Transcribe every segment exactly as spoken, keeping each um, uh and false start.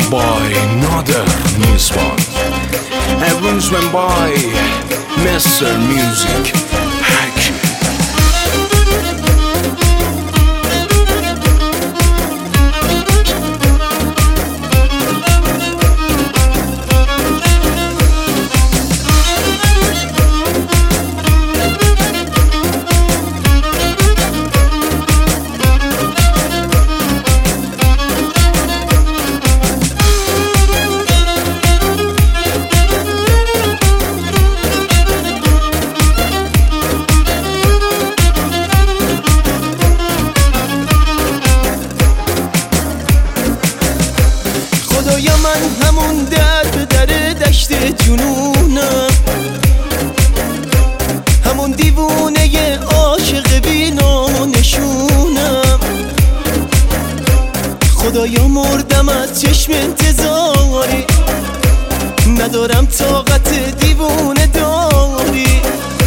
by Nader Nisbet. Arrangement by Mister Music Hakim. خدایا من همون در به در دشت جنونم، همون دیوونه عاشق بی نام و نشونم. خدایا مردم از چشم انتظاری، ندارم طاقت دیوونه داری.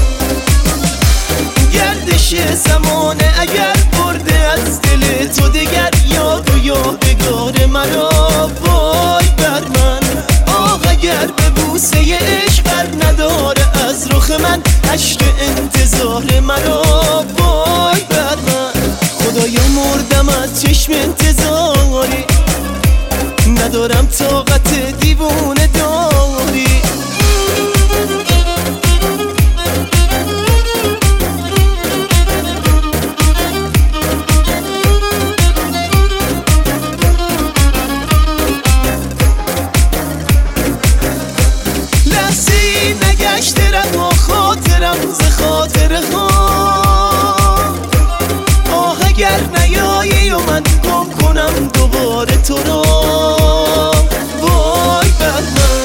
گردش زمانه اگر برده از دل تو دگر یاد و یادگار مرا، وای بر من. آه اگر به بوسه عشق بر نداره از رخ من اشک انتظار مرا، وای بر من. خدایا مردم از چشم انتظاری، ندارم طاقت دیوونه داری. نگشته رها خاطرم ز خاطره ها، آه اگر نیایی و من گم کنم دوباره تو را، وای بر من.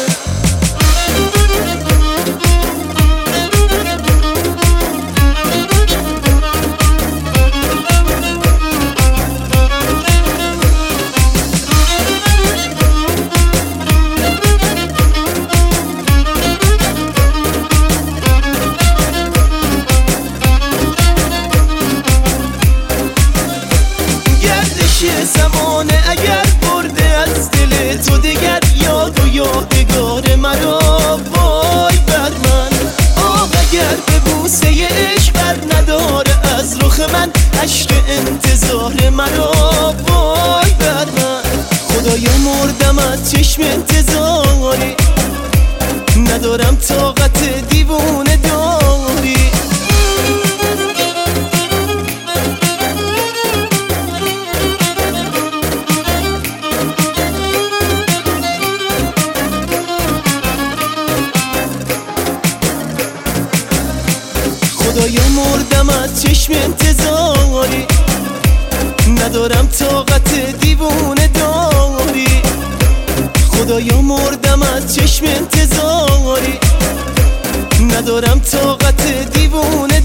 زمانه اگر برده از دل تو دگر یاد و یادگار مرا، وای بر من. آه اگر به بوسه عشق بر نداره از رخ من اشک انتظار مرا، وای بر من. خدایا مردم از چشم انتظاری، ندارم طاقت دیوونه داری. خدایا مردم از چشم انتظاری، ندارم طاقت دیوونه داری. خدایا مردم از چشم انتظاری، ندارم طاقت دیوونه